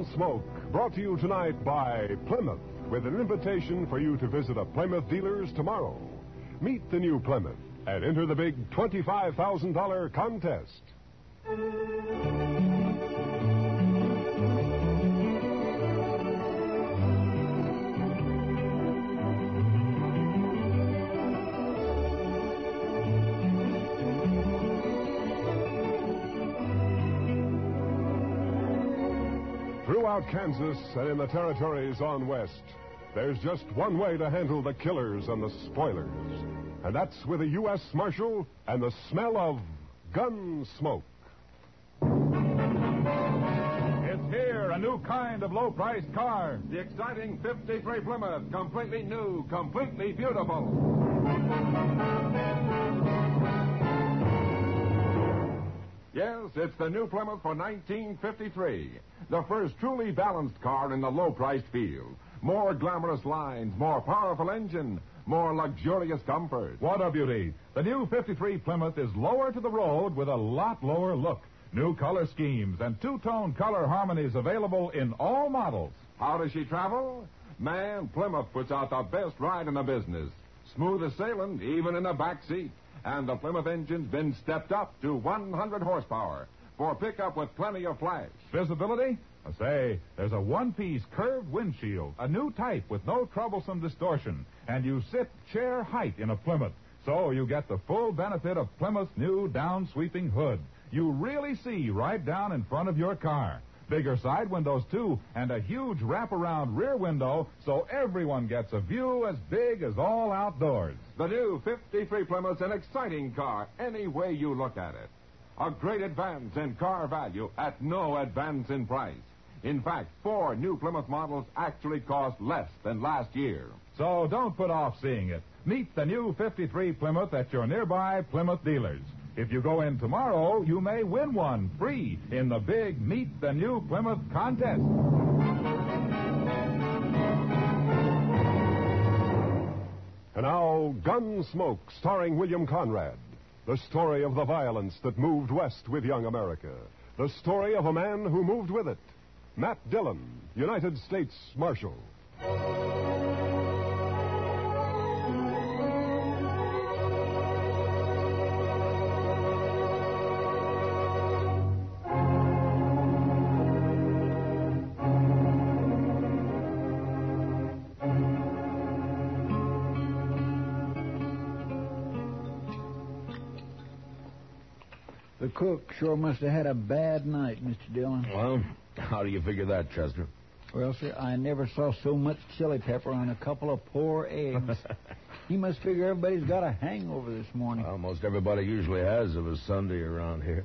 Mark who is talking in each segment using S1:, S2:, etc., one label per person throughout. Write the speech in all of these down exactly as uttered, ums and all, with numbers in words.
S1: Gunsmoke, brought to you tonight by Plymouth, with an invitation for you to visit a Plymouth dealer's tomorrow. Meet the new Plymouth and enter the big twenty-five thousand dollars contest. Throughout Kansas and in the territories on west, there's just one way to handle the killers and the spoilers. And that's with a U S Marshal and the smell of gun smoke.
S2: It's here, a new kind of low-priced car.
S3: The exciting fifty-three Plymouth, completely new, completely beautiful. Yes, it's the new Plymouth for nineteen fifty-three. The first truly balanced car in the low-priced field. More glamorous lines, more powerful engine, more luxurious comfort.
S2: What a beauty. The new fifty-three Plymouth is lower to the road with a lot lower look. New color schemes and two-tone color harmonies available in all models.
S3: How does she travel? Man, Plymouth puts out the best ride in the business. Smooth as sailing, even in the back seat. And the Plymouth engine's been stepped up to one hundred horsepower for pickup with plenty of flash.
S2: Visibility? I say, there's a one-piece curved windshield, a new type with no troublesome distortion, and you sit chair height in a Plymouth, so you get the full benefit of Plymouth's new down-sweeping hood. You really see right down in front of your car. Bigger side windows, too, and a huge wraparound rear window, so everyone gets a view as big as all outdoors.
S3: The new fifty-three Plymouth's an exciting car, any way you look at it. A great advance in car value at no advance in price. In fact, four new Plymouth models actually cost less than last year.
S2: So don't put off seeing it. Meet the new fifty-three Plymouth at your nearby Plymouth dealers. If you go in tomorrow, you may win one free in the big Meet the New Plymouth contest.
S1: And now, Gunsmoke, starring William Conrad. The story of the violence that moved west with young America. The story of a man who moved with it. Matt Dillon, United States Marshal.
S4: The cook sure must have had a bad night, Mister Dillon.
S5: Well, how do you figure that, Chester?
S4: Well, sir, I never saw so much chili pepper on a couple of poor eggs. He must figure everybody's got a hangover this morning.
S5: Almost everybody usually has of a Sunday around here.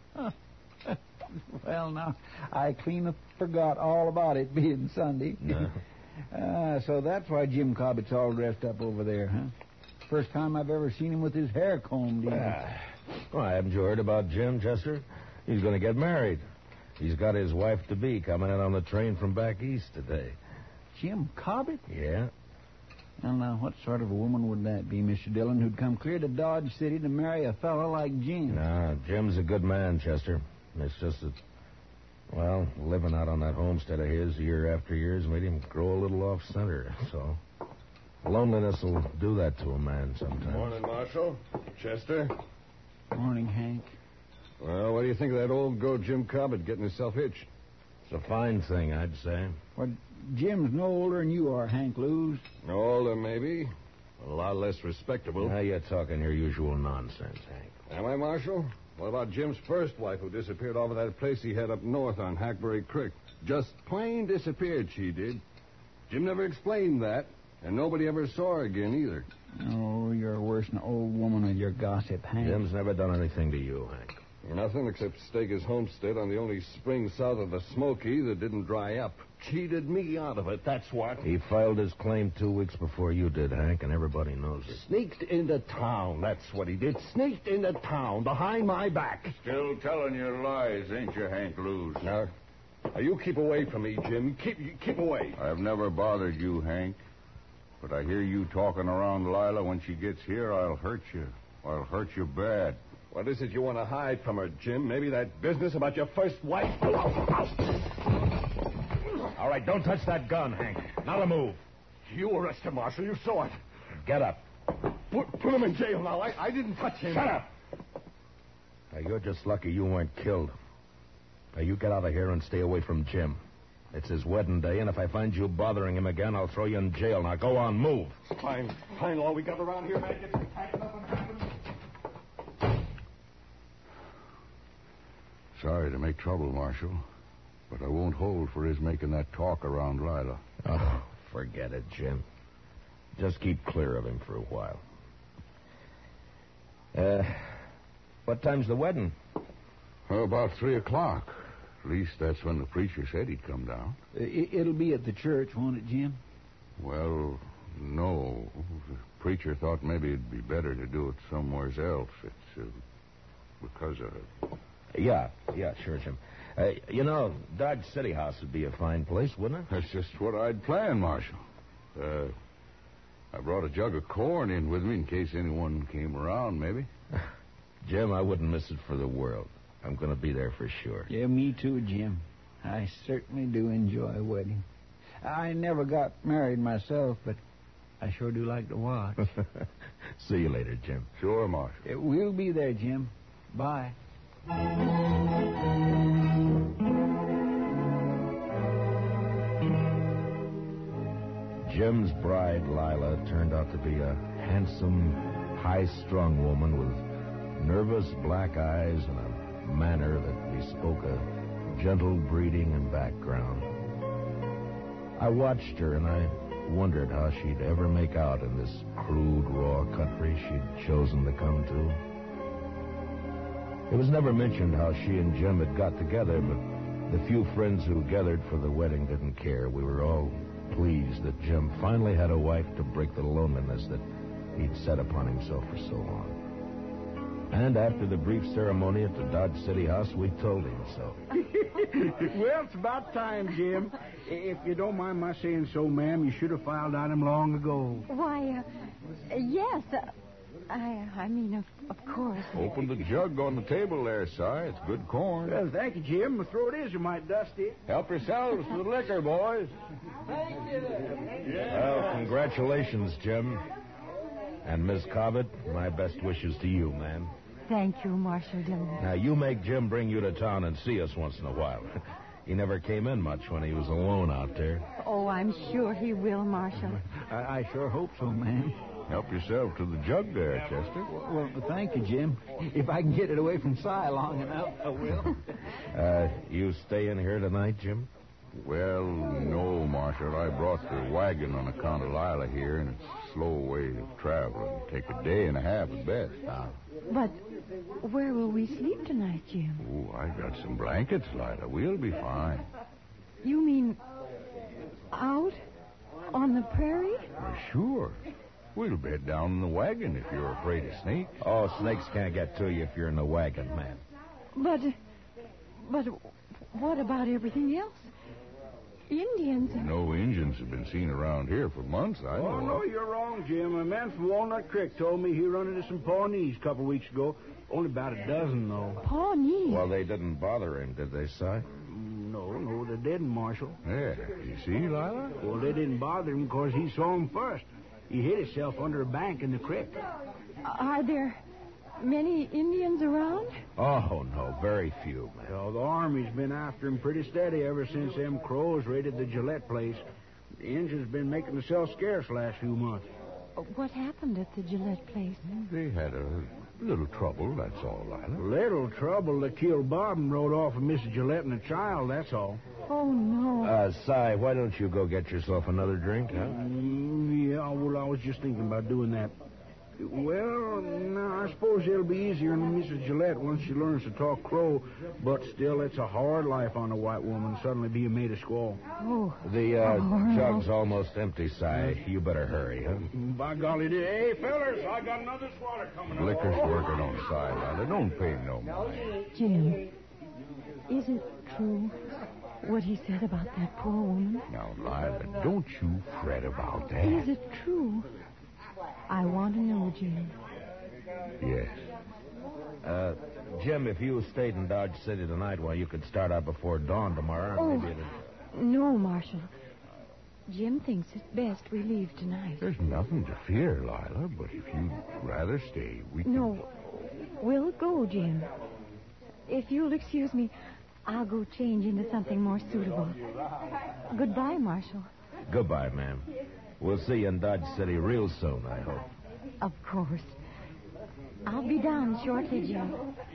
S4: Well, now, I clean forgot all about it being Sunday.
S5: No.
S4: uh, so that's why Jim Cobbett's all dressed up over there, huh? First time I've ever seen him with his hair combed in.
S5: Ah. Well, haven't you heard about Jim, Chester? He's going to get married. He's got his wife-to-be coming in on the train from back east today.
S4: Jim Cobbett?
S5: Yeah.
S4: Well, now, what sort of a woman would that be, Mister Dillon, who'd come clear to Dodge City to marry a fellow like Jim?
S5: Nah, Jim's a good man, Chester. It's just that, well, living out on that homestead of his year after year's made him grow a little off-center, so... Loneliness will do that to a man sometimes.
S6: Morning, Marshal. Chester.
S4: Morning, Hank.
S6: Well, what do you think of that old goat Jim Cobbett getting himself hitched?
S5: It's a fine thing, I'd say.
S4: Well, Jim's no older than you are, Hank Lewis.
S6: No older, maybe. A lot less respectable.
S5: Now you're talking your usual nonsense, Hank.
S6: Am I, Marshal? What about Jim's first wife who disappeared off of that place he had up north on Hackberry Creek? Just plain disappeared, she did. Jim never explained that. And nobody ever saw her again, either.
S4: Oh, you're worse than an old woman with your gossip, Hank.
S5: Jim's never done anything to you, Hank.
S6: Nothing except stake his homestead on the only spring south of the Smoky that didn't dry up. Cheated me out of it, that's what.
S5: He filed his claim two weeks before you did, Hank, and everybody knows it.
S6: Sneaked into town, that's what he did. Sneaked into town behind my back.
S7: Still telling your lies, ain't you, Hank Lewis?
S6: Now, now you keep away from me, Jim. Keep, keep away.
S7: I've never bothered you, Hank. But I hear you talking around Lila. When she gets here, I'll hurt you. I'll hurt you bad.
S6: What is it you want to hide from her, Jim? Maybe that business about your first wife?
S5: All right, don't touch that gun, Hank. Not a move.
S6: You arrest him, Marshal. You saw it.
S5: Get up.
S6: Put, put him in jail now. I, I didn't touch him.
S5: Shut up. Now, you're just lucky you weren't killed. Now, you get out of here and stay away from Jim. It's his wedding day, and if I find you bothering him again, I'll throw you in jail. Now, go on, move.
S6: Fine. Fine, all we got around here, man. Get packed up and happened.
S7: Sorry to make trouble, Marshal, but I won't hold for his making that talk around Lila.
S5: Oh, forget it, Jim. Just keep clear of him for a while. Uh, what time's the wedding?
S7: Oh, about three o'clock. At least that's when the preacher said he'd come down.
S4: It, it'll be at the church, won't it, Jim?
S7: Well, no. The preacher thought maybe it'd be better to do it somewhere else. It's uh, because of...
S5: Yeah, yeah, sure, Jim. Uh, you know, Dodge City House would be a fine place, wouldn't it?
S7: That's just what I'd planned, Marshal. Uh, I brought a jug of corn in with me in case anyone came around, maybe.
S5: Jim, I wouldn't miss it for the world. I'm going to be there for sure.
S4: Yeah, me too, Jim. I certainly do enjoy a wedding. I never got married myself, but I sure do like to watch.
S5: See you later, Jim.
S7: Sure, Marshal.
S4: Yeah, we'll be there, Jim. Bye.
S5: Jim's bride, Lila, turned out to be a handsome, high-strung woman with nervous black eyes and a manner that bespoke a gentle breeding and background. I watched her, and I wondered how she'd ever make out in this crude, raw country she'd chosen to come to. It was never mentioned how she and Jim had got together, but the few friends who gathered for the wedding didn't care. We were all pleased that Jim finally had a wife to break the loneliness that he'd set upon himself for so long. And after the brief ceremony at the Dodge City House, we told him so.
S8: Well, it's about time, Jim. If you don't mind my saying so, ma'am, you should have filed on him long ago.
S9: Why, uh, yes. Uh, I I mean, of, of course.
S7: Open the jug on the table there, Si. It's good corn.
S8: Well, thank you, Jim. The throat is a mite dusty.
S7: Help yourselves to the liquor, boys.
S5: Well, congratulations, Jim. And Miss Cobbett, my best wishes to you, ma'am.
S9: Thank you, Marshal Dillon.
S5: Now, you make Jim bring you to town and see us once in a while. He never came in much when he was alone out there.
S9: Oh, I'm sure he will, Marshal.
S4: I, I sure hope so, ma'am.
S7: Help yourself to the jug there, Chester.
S4: Well, thank you, Jim. If I can get it away from Si long enough, I will.
S5: Uh, you stay in here tonight, Jim?
S7: Well, no, Marshal. I brought the wagon on account of Lila here, and it's a slow way of traveling. Take a day and a half at best.
S5: Ah.
S9: But where will we sleep tonight, Jim?
S7: Oh, I got some blankets, Lila. We'll be fine.
S9: You mean out on the prairie?
S7: Well, sure. We'll bed down in the wagon if you're afraid of snakes.
S5: Oh, snakes can't get to you if you're in the wagon, man.
S9: But, but what about everything else? Indians.
S7: No Indians have been seen around here for months, I know.
S8: Oh, no, you're wrong, Jim. A man from Walnut Creek told me he run into some Pawnees a couple weeks ago. Only about a dozen, though.
S9: Pawnees?
S5: Well, they didn't bother him, did they, Si?
S8: No, no, they didn't, Marshal.
S7: Yeah, you see, Lila?
S8: Well, they didn't bother him because he saw him first. He hid himself under a bank in the creek.
S9: Are there many Indians around?
S5: Oh, no, very few, man.
S8: Well, the Army's been after him pretty steady ever since them Crows raided the Gillette place. The Indians been making themselves scarce last few months.
S9: What happened at the Gillette place?
S7: They had a little trouble, that's all, Lila.
S8: Little trouble. They killed Bob and rode off with Missus Gillette and a child, that's all.
S9: Oh, no.
S5: Uh, Si, why don't you go get yourself another drink, huh?
S8: Mm, yeah, well, I was just thinking about doing that. Well, now, I suppose it'll be easier on Missus Gillette once she learns to talk Crow, but still, it's a hard life on a white woman suddenly being made a squaw.
S9: Oh.
S5: The uh,
S9: Oh,
S5: jug's almost empty, Si. You better hurry, huh?
S8: By golly, did- hey, fellers, I got another swatter coming.
S7: Liquor's working on the side, Lila. Don't pay no mind.
S9: Jim, is it true what he said about that poor woman?
S7: Now, Lila, don't you fret about that.
S9: Is it true? I want to know, Jim.
S7: Yes.
S5: Uh, Jim, if you stayed in Dodge City tonight, well, you could start out before dawn tomorrow.
S9: Oh.
S5: Maybe it'd...
S9: No, Marshal. Jim thinks it's best we leave tonight.
S7: There's nothing to fear, Lila, but if you'd rather stay, we can...
S9: No, we'll go, Jim. If you'll excuse me, I'll go change into something more suitable. Goodbye, Marshal.
S5: Goodbye, ma'am. We'll see you in Dodge City real soon, I hope.
S9: Of course. I'll be down shortly, Jim.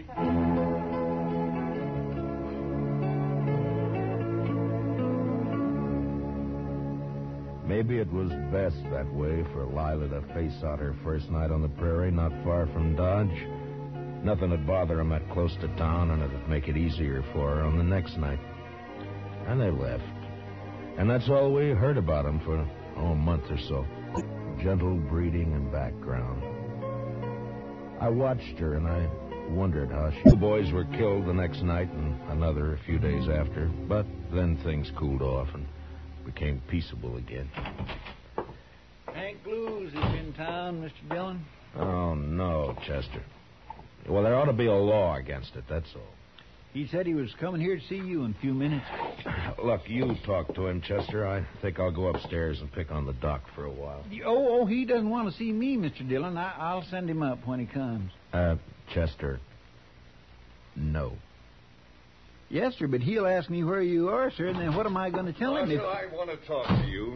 S5: Maybe it was best that way for Lila to face out her first night on the prairie, not far from Dodge. Nothing would bother him that close to town, and it'd make it easier for her on the next night. And they left. And that's all we heard about him for, oh, a month or so. Gentle breeding and background. I watched her, and I wondered how she... Two boys were killed the next night, and another a few days after. But then things cooled off and became peaceable again.
S4: Hank Blues is in town, Mister Dillon.
S5: Oh, no, Chester. Well, there ought to be a law against it, that's all.
S4: He said he was coming here to see you in a few minutes.
S5: Look, you talk to him, Chester. I think I'll go upstairs and pick on the doc for a while.
S4: Oh, oh, he doesn't want to see me, Mister Dillon. I, I'll send him up when he comes.
S5: Uh, Chester, no.
S4: Yes, sir, but he'll ask me where you are, sir, and then what am I going to tell him? If...
S6: I want to talk to you.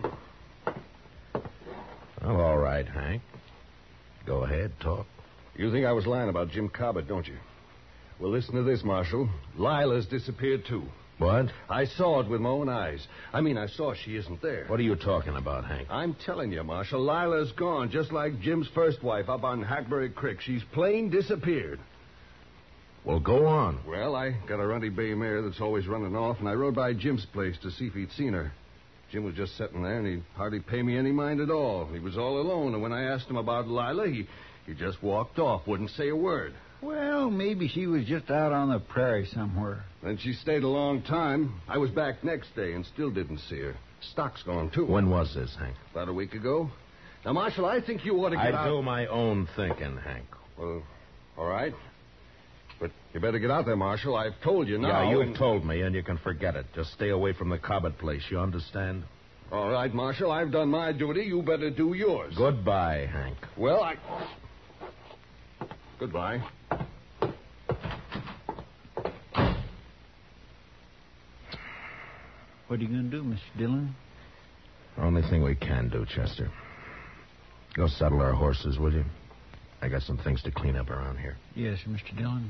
S5: Well, all right, Hank. Go ahead, talk.
S6: You think I was lying about Jim Cobbett, don't you? Well, listen to this, Marshal. Lila's disappeared, too.
S5: What?
S6: I saw it with my own eyes. I mean, I saw she isn't there.
S5: What are you talking about, Hank?
S6: I'm telling you, Marshal, Lila's gone, just like Jim's first wife up on Hackberry Creek. She's plain disappeared.
S5: Well, go on.
S6: Well, I got a runty bay mare that's always running off, and I rode by Jim's place to see if he'd seen her. Jim was just sitting there, and he'd hardly pay me any mind at all. He was all alone, and when I asked him about Lila, he, he just walked off, wouldn't say a word.
S4: Well, maybe she was just out on the prairie somewhere.
S6: Then she stayed a long time. I was back next day and still didn't see her. Stock's gone, too.
S5: When was this, Hank?
S6: About a week ago. Now, Marshal, I think you ought to get
S5: I
S6: out...
S5: I do my own thinking, Hank.
S6: Well, all right. But you better get out there, Marshal. I've told you now.
S5: Yeah, you've
S6: and...
S5: told me, and you can forget it. Just stay away from the Cobbett place, you understand?
S6: All right, Marshal, I've done my duty. You better do yours.
S5: Goodbye, Hank.
S6: Well, I... Goodbye.
S4: What are you going to do, Mister Dillon?
S5: Only thing we can do, Chester. Go saddle our horses, will you? I got some things to clean up around here.
S4: Yes, Mister Dillon.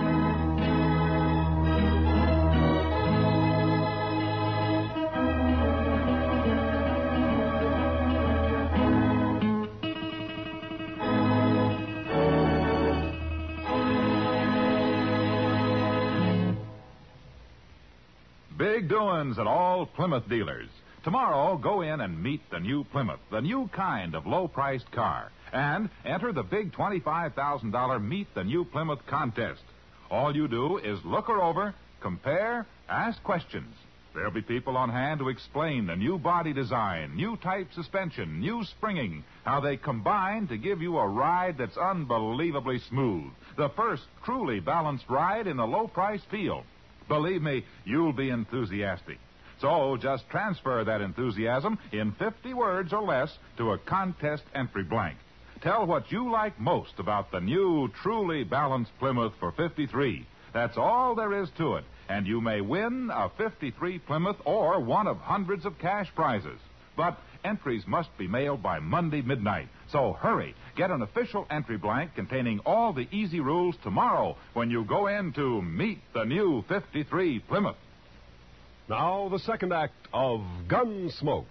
S2: Big doings at all Plymouth dealers. Tomorrow, go in and meet the new Plymouth, the new kind of low-priced car. And enter the big twenty-five thousand dollars Meet the New Plymouth contest. All you do is look her over, compare, ask questions. There'll be people on hand to explain the new body design, new type suspension, new springing, how they combine to give you a ride that's unbelievably smooth. The first truly balanced ride in the low-price field. Believe me, you'll be enthusiastic. So just transfer that enthusiasm in fifty words or less to a contest entry blank. Tell what you like most about the new, truly balanced Plymouth for fifty-three. That's all there is to it, and you may win a fifty-three Plymouth or one of hundreds of cash prizes. But entries must be mailed by Monday midnight. So hurry. Get an official entry blank containing all the easy rules tomorrow when you go in to meet the new fifty-three Plymouth.
S1: Now, the second act of Gunsmoke.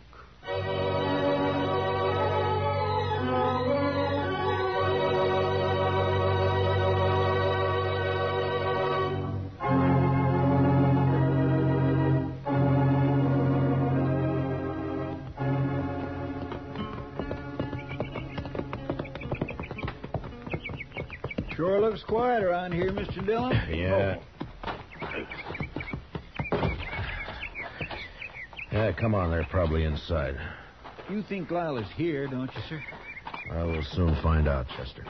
S4: Sure looks quiet around here, Mister Dillon.
S5: Yeah.
S4: Oh.
S5: Yeah, come on. They're probably inside.
S4: You think Lila's here, don't you, sir?
S5: I will soon find out, Chester.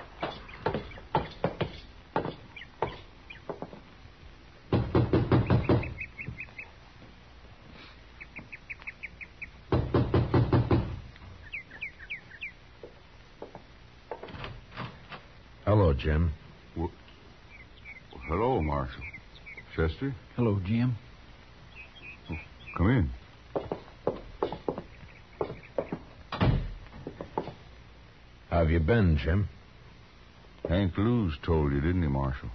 S5: Hello, Jim.
S7: Well, hello, Marshal. Chester?
S4: Hello, Jim.
S7: Oh, come in.
S5: How have you been, Jim?
S7: Hank Lewis told you, didn't he, Marshal?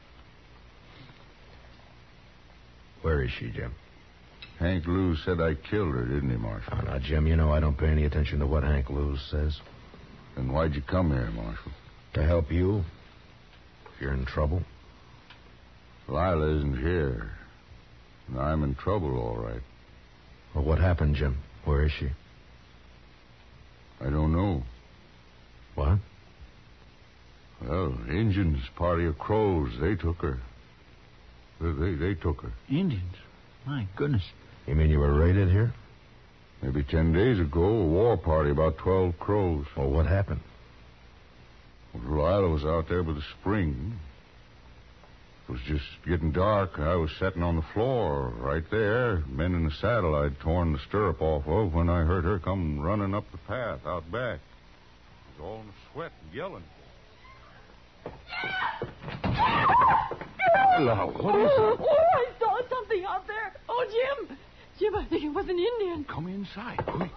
S5: Where is she, Jim?
S7: Hank Lewis said I killed her, didn't he, Marshal?
S5: Oh, now, Jim, you know I don't pay any attention to what Hank Lewis says.
S7: Then why'd you come here, Marshal?
S5: To help you. If you're in trouble.
S7: Lila isn't here. And I'm in trouble, all right.
S5: Well, what happened, Jim? Where is she?
S7: I don't know.
S5: What?
S7: Well, Injuns, party of crows, they took her. They, they, they took her.
S4: Indians? My goodness.
S5: You mean you were raided here?
S7: Maybe ten days ago, a war party, about twelve crows.
S5: Well, what happened?
S7: Well, Lila was out there by the spring. It was just getting dark. I was sitting on the floor right there, mending the saddle I'd torn the stirrup off of when I heard her come running up the path out back. I was all in a sweat and yelling.
S10: Lila, what is it? Oh, I saw something out there. Oh, Jim. Jim, I think it was an Indian.
S8: Come inside, quick.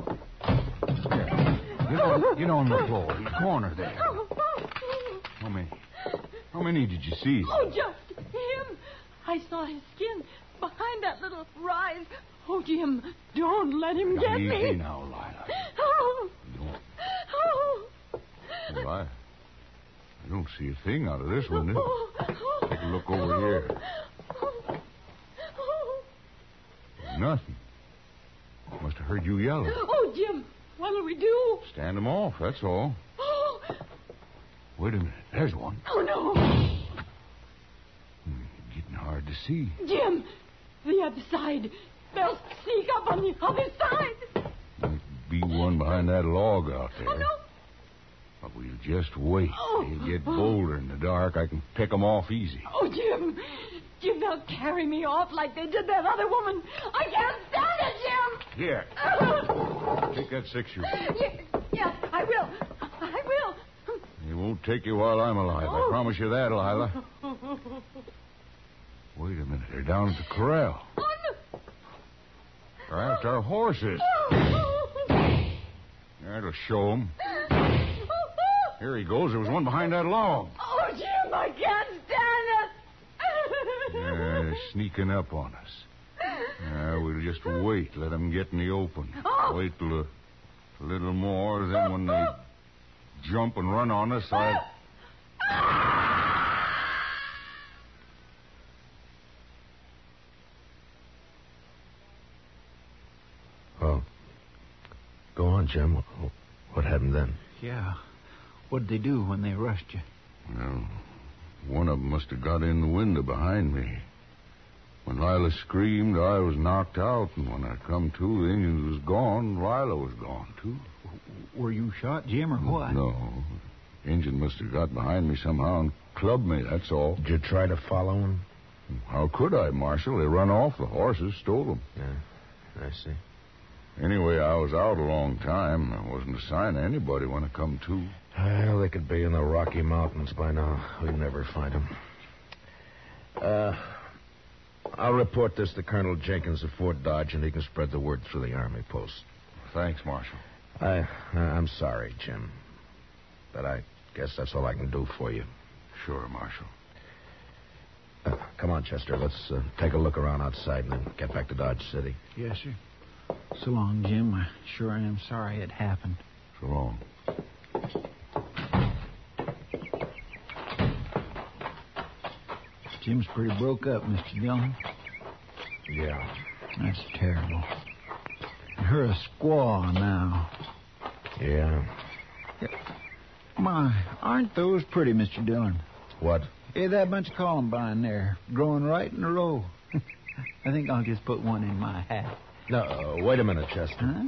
S8: Get on, get on the floor, the corner there. How many? How many did you see?
S10: Oh, just him. I saw his skin behind that little rise. Oh, Jim, don't let him
S8: Now,
S10: get
S8: easy
S10: me.
S8: now, Lila.
S10: Oh.
S7: Don't.
S10: Oh.
S7: Well, I, I don't see a thing out of this window.
S10: Oh. Oh.
S7: Take a look over here.
S10: Oh. Oh.
S7: Nothing. Must have heard you yelling.
S10: Oh, Jim, what'll we do?
S7: Stand them off, that's all.
S10: Oh.
S8: Wait a minute. There's one.
S10: Oh, no.
S8: Hmm, getting hard to see.
S10: Jim, the other side. They'll sneak up on the other side.
S7: Might be one behind that log out there.
S10: Oh, no.
S7: But we'll just wait.
S10: Oh.
S7: They'll get bolder in the dark. I can pick them off easy.
S10: Oh, Jim. Jim, they'll carry me off like they did that other woman. I can't stand it, Jim.
S7: Here. Take that six shooter.
S10: Yes, yes, I will. I will.
S7: It won't take you while I'm alive. I
S10: Oh.
S7: promise you that, Lila. Wait a minute. They're down at the corral.
S10: Oh, no.
S7: They're after our horses. That'll show them. Here he goes. There was one behind that log.
S10: Oh, Jim, I can't stand it.
S7: Yeah, they're sneaking up on us. Uh, we'll just wait. Let them get in the open.
S10: Oh.
S7: Wait till a, a little more. Then when they jump and run on us, I...
S5: Well, go on, Jim. What happened then?
S4: Yeah. What'd they do when they rushed you?
S7: Well, one of them must have got in the window behind me. When Lila screamed, I was knocked out, and when I come to, the Indian was gone. Lila was gone, too.
S4: Were you shot, Jim, or what?
S7: No. Injun must have got behind me somehow and clubbed me, that's all.
S5: Did you try to follow him?
S7: How could I, Marshal? They run off. The horses stole them.
S5: Yeah, I see.
S7: Anyway, I was out a long time. There wasn't a sign of anybody when I come to.
S5: Well, they could be in the Rocky Mountains by now. We'd never find them. Uh, I'll report this to Colonel Jenkins at Fort Dodge, and he can spread the word through the Army post.
S7: Thanks, Marshal.
S5: I, I'm sorry, Jim. But I guess that's all I can do for you.
S7: Sure, Marshal.
S5: Uh, come on, Chester. Let's uh, take a look around outside and then get back to Dodge City.
S4: Yes, sir. So long, Jim. I sure am sorry it happened.
S7: So long.
S4: Jim's pretty broke up, Mister Dillon.
S5: Yeah.
S4: That's terrible. And her a squaw now.
S5: Yeah.
S4: My, aren't those pretty, Mister Dillon?
S5: What?
S4: Hey, that bunch of columbine there, growing right in a row. I think I'll just put one in my hat.
S5: No, uh, wait a minute, Chester.
S4: Huh?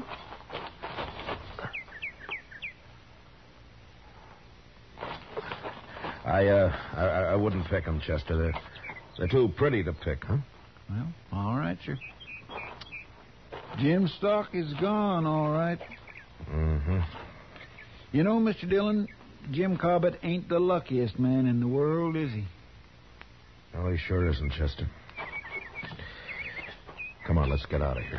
S5: I, uh, I, I wouldn't pick them, Chester. They're, they're too pretty to pick, huh?
S4: Well, all right, sir. Jim's stock is gone, all right.
S5: Mm-hmm.
S4: You know, Mister Dillon, Jim Cobbett ain't the luckiest man in the world, is he?
S5: No, he sure isn't, Chester. Come on, let's get out of here.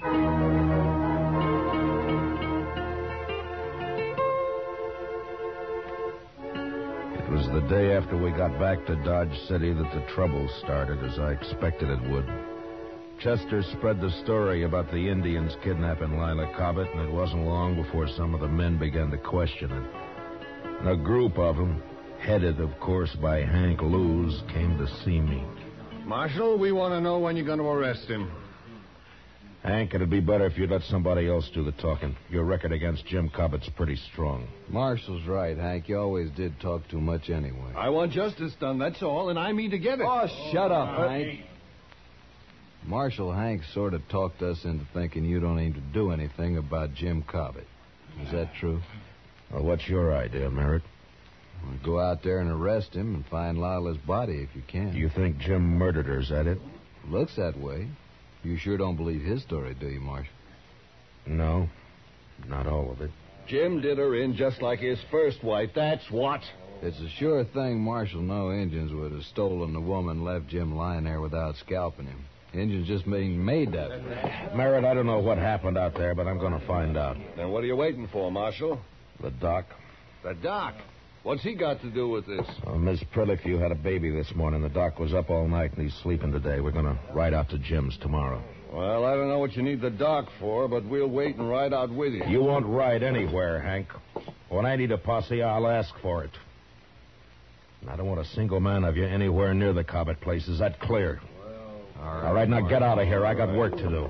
S5: It was the day after we got back to Dodge City that the trouble started, as I expected it would. Chester spread the story about the Indians kidnapping Lila Cobbett, and it wasn't long before some of the men began to question it. And a group of them, headed, of course, by Hank Lewis, came to see me.
S6: Marshal, we want to know when you're going to arrest him.
S5: Hank, it'd be better if you'd let somebody else do the talking. Your record against Jim Cobbett's pretty strong.
S11: Marshall's right, Hank. You always did talk too much anyway.
S6: I want justice done, that's all, and I mean to get it.
S11: Oh, shut up, Hank. Marshal Hank sort of talked us into thinking you don't aim to do anything about Jim Cobbett. Is that true?
S5: Well, what's your idea, Merritt?
S11: Well, go out there and arrest him and find Lila's body if you can.
S5: You think Jim murdered her, is that it?
S11: Looks that way. You sure don't believe his story, do you, Marshal?
S5: No, not all of it.
S6: Jim did her in just like his first wife, that's what.
S11: It's a sure thing Marshal no Indians would have stolen the woman and left Jim lying there without scalping him. Indians just being made that way.
S5: Merritt, I don't know what happened out there, but I'm going to find out.
S6: Then what are you waiting for, Marshal?
S5: The doc.
S6: The doc? What's he got to do with this?
S5: Uh, Miss Prillifew had a baby this morning. The doc was up all night, and he's sleeping today. We're going to ride out to Jim's tomorrow.
S6: Well, I don't know what you need the doc for, but we'll wait and ride out with you.
S5: You won't ride anywhere, Hank. When I need a posse, I'll ask for it. And I don't want a single man of you anywhere near the Cobbett place. Is that clear? Well, all right, all right now get out of here. I got work to do.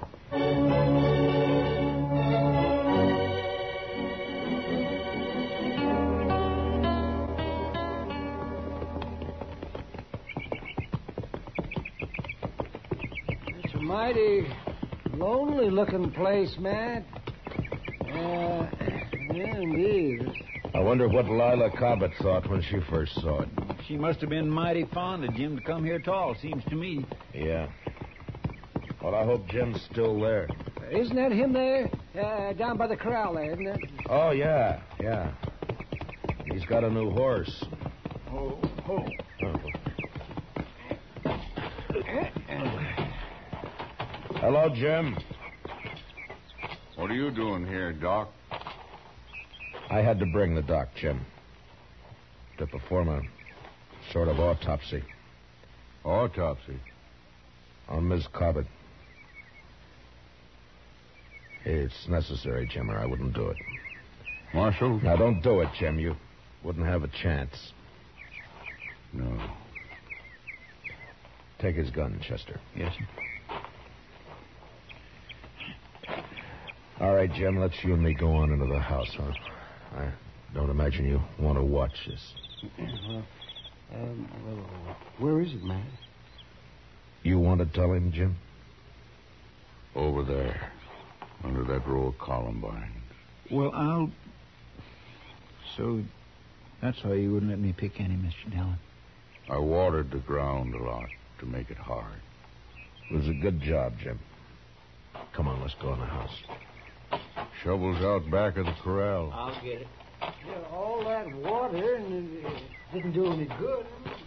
S12: Mighty lonely-looking place, Matt. Uh, yeah, indeed.
S5: I wonder what Lila Cobbett thought when she first saw it.
S4: She must have been mighty fond of Jim to come here at all, seems to me.
S5: Yeah. Well, I hope Jim's still there.
S12: Isn't that him there? Uh, down by the corral there, isn't it?
S5: Oh, yeah, yeah. He's got a new horse.
S12: Oh, oh.
S5: oh. Hello, Jim.
S7: What are you doing here, Doc?
S5: I had to bring the doc, Jim, to perform a sort of autopsy.
S7: Autopsy?
S5: On Miss Cobbett. It's necessary, Jim, or I wouldn't do it.
S7: Marshal?
S5: Now, don't do it, Jim. You wouldn't have a chance.
S7: No.
S5: Take his gun, Chester.
S4: Yes, sir.
S5: All right, Jim, let's you and me go on into the house, huh? I don't imagine you want to watch this.
S12: Well, um, where is it, man?
S5: You want to tell him, Jim?
S7: Over there, under that row of columbines.
S4: Well, I'll... So, that's why you wouldn't let me pick any, Mister Dillon.
S7: I watered the ground a lot to make it hard.
S5: It was a good job, Jim. Come on, let's go in the house.
S7: Shovel's out back of the corral.
S12: I'll get it. Yeah, all that water and it didn't do any good.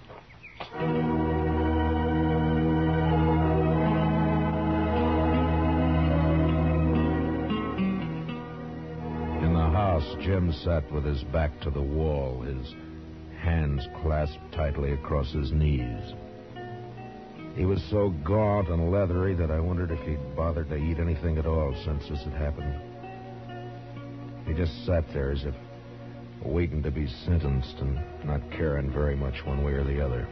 S5: In the house, Jim sat with his back to the wall, his hands clasped tightly across his knees. He was so gaunt and leathery that I wondered if he'd bothered to eat anything at all since this had happened. He just sat there as if waiting to be sentenced and not caring very much one way or the other.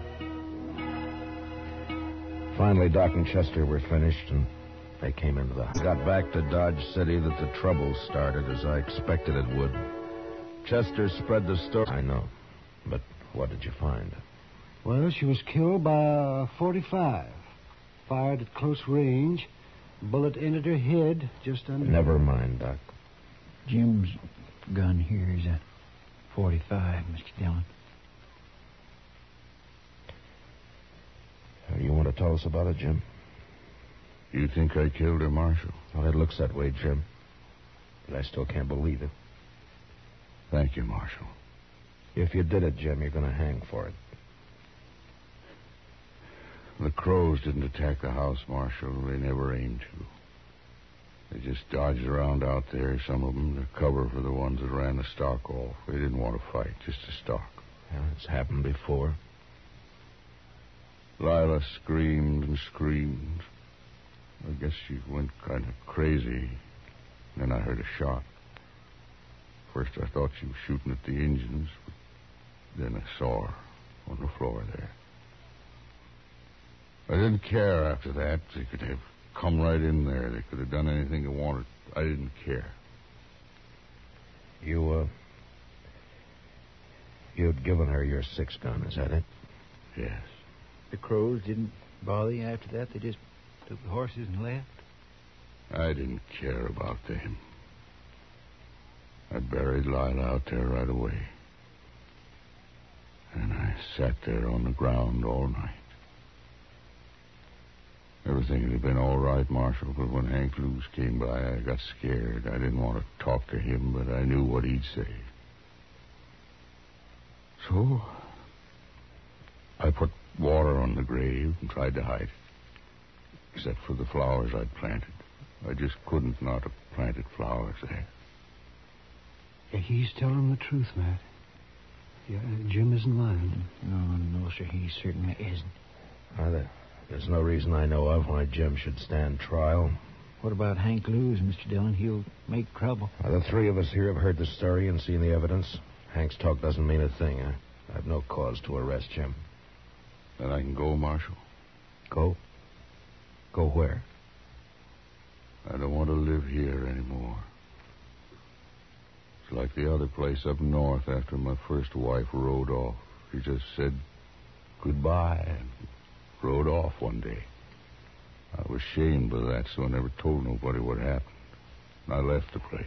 S5: Finally, Doc and Chester were finished, and they came into the house. Got back to Dodge City that the trouble started, as I expected it would. Chester spread the story. I know, but what did you find?
S12: Well, she was killed by a forty-five. Fired at close range. Bullet entered her head just under...
S5: Never mind, Doc.
S4: Jim's gun here is a forty-five, Mister Dillon.
S5: You want to tell us about it, Jim?
S7: You think I killed her, Marshal?
S5: Well, it looks that way, Jim. But I still can't believe it.
S7: Thank you, Marshal.
S5: If you did it, Jim, you're going to hang for it.
S7: The crows didn't attack the house, Marshal. They never aimed to. They just dodged around out there, some of them, to cover for the ones that ran the stock off. They didn't want to fight, just to stalk.
S5: Yeah, it's happened before.
S7: Lila screamed and screamed. I guess she went kind of crazy. Then I heard a shot. First I thought she was shooting at the engines, but then I saw her on the floor there. I didn't care after that. They could have come right in there. They could have done anything they wanted. I didn't care.
S5: You, uh... You'd given her your six-gun, is that it?
S7: Yes.
S4: The crows didn't bother you after that? They just took the horses and left?
S7: I didn't care about them. I buried Lila out there right away. And I sat there on the ground all night. Everything had been all right, Marshal, but when Hank Lewis came by, I got scared. I didn't want to talk to him, but I knew what he'd say. So, I put water on the grave and tried to hide it. Except for the flowers I'd planted. I just couldn't not have planted flowers there.
S12: Yeah, he's telling the truth, Matt. Yeah, Jim isn't lying.
S4: No, no, sir, he certainly isn't.
S5: Uh, there, there's no reason I know of why Jim should stand trial.
S4: What about Hank Lewis, Mister Dillon? He'll make trouble.
S5: Uh, the three of us here have heard the story and seen the evidence. Hank's talk doesn't mean a thing. I, I have no cause to arrest Jim.
S7: Then I can go, Marshal.
S5: Go? Go where?
S7: I don't want to live here anymore. It's like the other place up north after my first wife rode off. She just said goodbye and rode off one day. I was ashamed of that, so I never told nobody what happened. I left the place.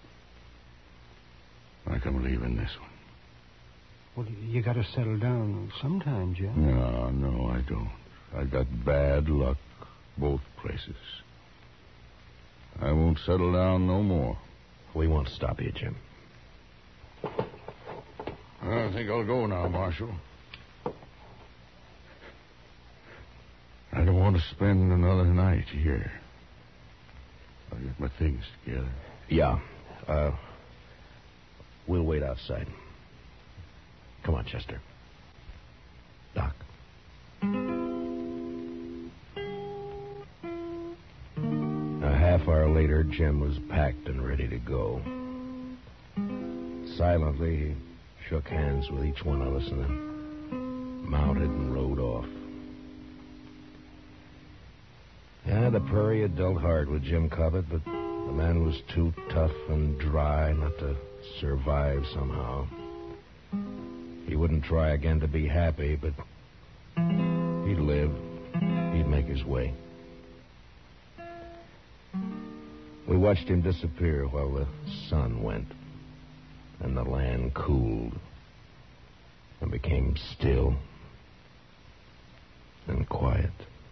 S7: Like I'm leaving this one.
S12: Well, you got to settle down sometime, Jim.
S7: No, no, I don't. I got bad luck both places. I won't settle down no more.
S5: We won't stop you, Jim.
S7: I think I'll go now, Marshal. I don't want to spend another night here. I'll get my things together.
S5: Yeah. Uh, we'll wait outside. Come on, Chester. Doc. A half hour later, Jim was packed and ready to go. Silently, he shook hands with each one of us and then mounted and rode off. Yeah, the prairie had dealt hard with Jim Cobbett, but the man was too tough and dry not to survive somehow. He wouldn't try again to be happy, but he'd live. He'd make his way. We watched him disappear while the sun went, and the land cooled and became still and quiet.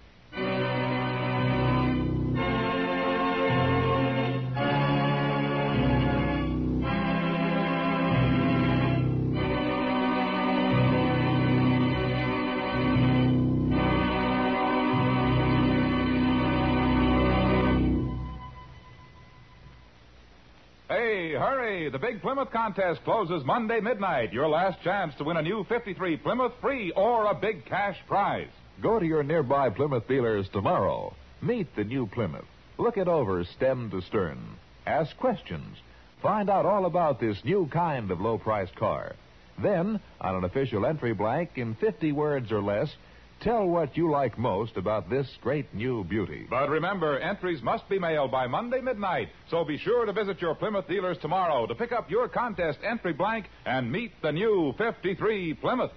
S2: The Big Plymouth Contest closes Monday midnight. Your last chance to win a new fifty-three Plymouth free or a big cash prize.
S13: Go to your nearby Plymouth dealers tomorrow. Meet the new Plymouth. Look it over stem to stern. Ask questions. Find out all about this new kind of low-priced car. Then, on an official entry blank in fifty words or less, tell what you like most about this great new beauty.
S2: But remember, entries must be mailed by Monday midnight, so be sure to visit your Plymouth dealers tomorrow to pick up your contest entry blank and meet the new fifty-three Plymouth.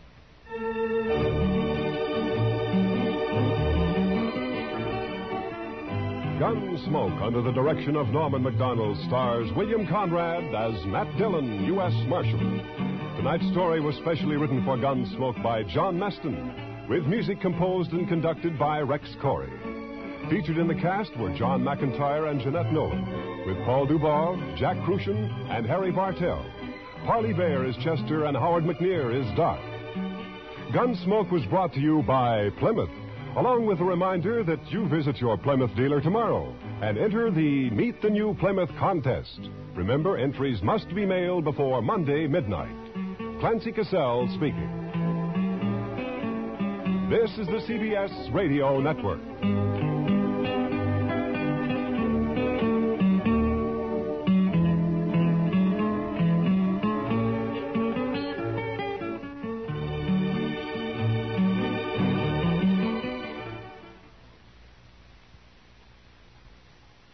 S1: Gunsmoke, under the direction of Norman MacDonald, stars William Conrad as Matt Dillon, U S Marshal. Tonight's story was specially written for Gunsmoke by John Meston, with music composed and conducted by Rex Corey. Featured in the cast were John McIntyre and Jeanette Nolan, with Paul Duval, Jack Crucian, and Harry Bartell. Parley Bear is Chester, and Howard McNear is Doc. Gunsmoke was brought to you by Plymouth, along with a reminder that you visit your Plymouth dealer tomorrow and enter the Meet the New Plymouth contest. Remember, entries must be mailed before Monday midnight. Clancy Cassell speaking. This is the C B S Radio Network.